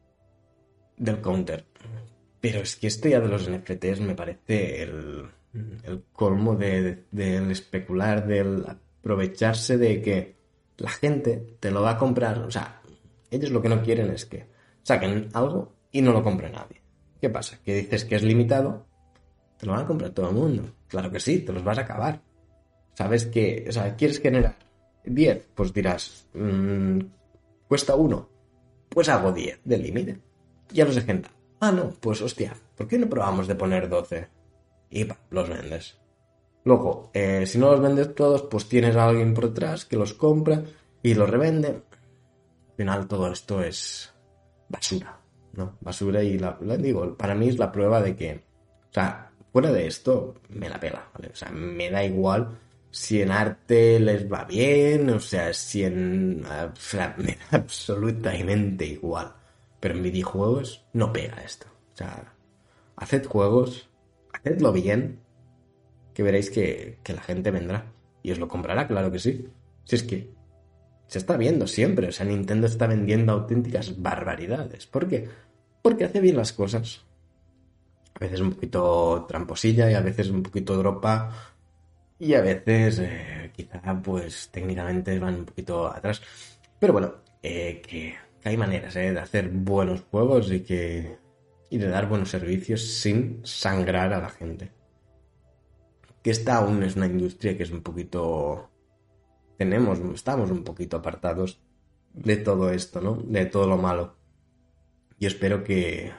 Del counter. Pero es que esto ya de los N F Ts me parece el, el colmo de, de, del especular, del aprovecharse de que la gente te lo va a comprar. O sea, ellos lo que no quieren es que saquen algo y no lo compre nadie. ¿Qué pasa? Que dices que es limitado, te lo van a comprar todo el mundo. Claro que sí, te los vas a acabar. Sabes que, o sea, ¿quieres generar diez? Pues dirás, mmm, cuesta uno, pues hago diez de límite. Ya los he generado. Ah, no, pues hostia, ¿por qué no probamos de poner doce? Y pa, los vendes. Luego, eh, si no los vendes todos, pues tienes a alguien por detrás que los compra y los revende. Al final todo esto es basura. ¿No? Basura y la, la digo, para mí es la prueba de que, o sea, fuera de esto, me la pela, ¿vale? O sea, me da igual si en arte les va bien, o sea, si en... O sea, me da absolutamente igual. Pero en videojuegos no pega esto. O sea, haced juegos, hacedlo bien, que veréis que, que la gente vendrá. Y os lo comprará, claro que sí. Si es que se está viendo siempre. O sea, Nintendo está vendiendo auténticas barbaridades. ¿Por qué? Porque hace bien las cosas. A veces un poquito tramposilla y a veces un poquito dropa. Y a veces eh, quizá pues técnicamente van un poquito atrás. Pero bueno, eh, que, que hay maneras eh, de hacer buenos juegos y que y de dar buenos servicios sin sangrar a la gente. Que esta aún es una industria que es un poquito... Tenemos, estamos un poquito apartados de todo esto, ¿no? De todo lo malo. Y espero que...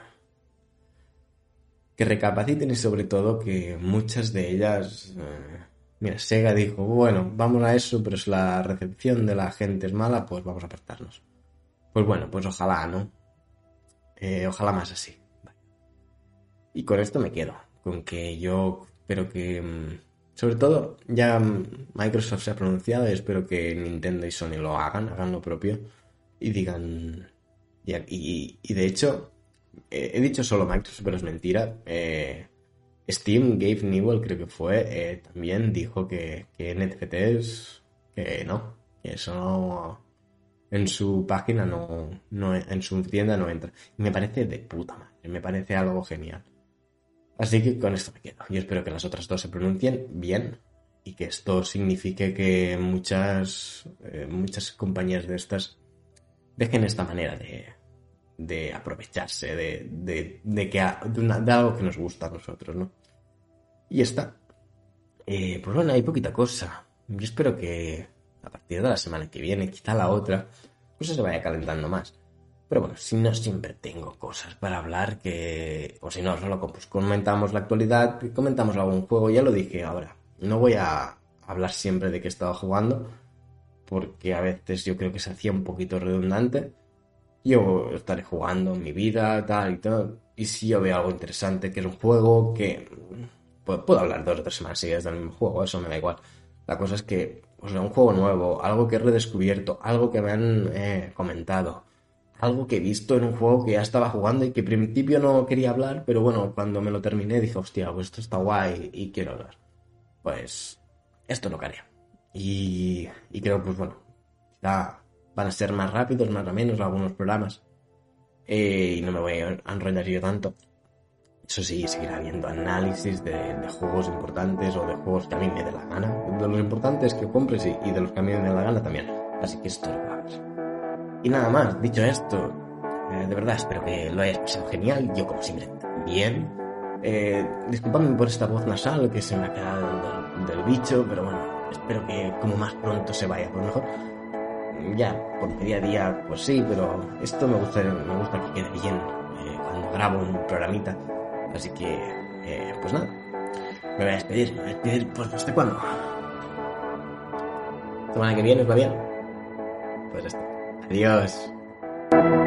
que recapaciten y sobre todo que muchas de ellas... Eh, mira, Sega dijo, bueno, vamos a eso, pero si la recepción de la gente es mala, pues vamos a apartarnos. Pues bueno, pues ojalá, ¿no? Eh, ojalá más así. Vale. Y con esto me quedo, con que yo espero que... Sobre todo, ya Microsoft se ha pronunciado y espero que Nintendo y Sony lo hagan, hagan lo propio y digan... Y, y, y de hecho, eh, he dicho solo Microsoft, pero es mentira. Eh, Steam, Gabe Newell creo que fue, eh, también dijo que, que N F Ts, que no, que eso no... En su página no, no... En su tienda no entra. Y me parece de puta madre, me parece algo genial. Así que con esto me quedo. Yo espero que las otras dos se pronuncien bien y que esto signifique que muchas eh, muchas compañías de estas dejen esta manera de, de aprovecharse de, de, de, que a, de, una, de algo que nos gusta a nosotros, ¿no? Y ya está. Eh, pues bueno, hay poquita cosa. Yo espero que a partir de la semana que viene, quizá la otra, pues se vaya calentando más. Pero bueno, si no siempre tengo cosas para hablar que... O si no, solo pues comentamos la actualidad, comentamos algún juego, ya lo dije ahora. No voy a hablar siempre de que he estado jugando, porque a veces yo creo que se hacía un poquito redundante. Yo estaré jugando en mi vida, tal y tal. Y si yo veo algo interesante, que es un juego que... Puedo, puedo hablar dos o tres semanas seguidas del mismo juego, eso me da igual. La cosa es que, o sea, un juego nuevo, algo que he redescubierto, algo que me han eh, comentado... Algo que he visto en un juego que ya estaba jugando y que al principio no quería hablar, pero bueno, cuando me lo terminé dije, hostia, pues esto está guay y quiero hablar. Pues esto es lo que haré. Y, y creo, pues bueno, quizá van a ser más rápidos, más o menos algunos programas. Eh, y no me voy a enrollar yo tanto. Eso sí, seguirá habiendo análisis de, de juegos importantes o de juegos que a mí me dé la gana. De los importantes que compres y, y de los que a mí me dé la gana también. Así que esto es lo que va a ver. Y nada más, dicho esto, eh, de verdad espero que lo hayas pasado genial, yo como siempre bien. Eh, disculpadme por esta voz nasal que se me ha quedado del, del bicho, pero bueno, espero que como más pronto se vaya, por mejor. Ya, por día a día, pues sí, pero esto me gusta, me gusta que quede bien eh, cuando grabo un programita. Así que, eh, pues nada, me voy a despedir, me voy a despedir, pues ¿hasta cuándo? ¿Semana que viene os va bien? Pues ya está. Adiós.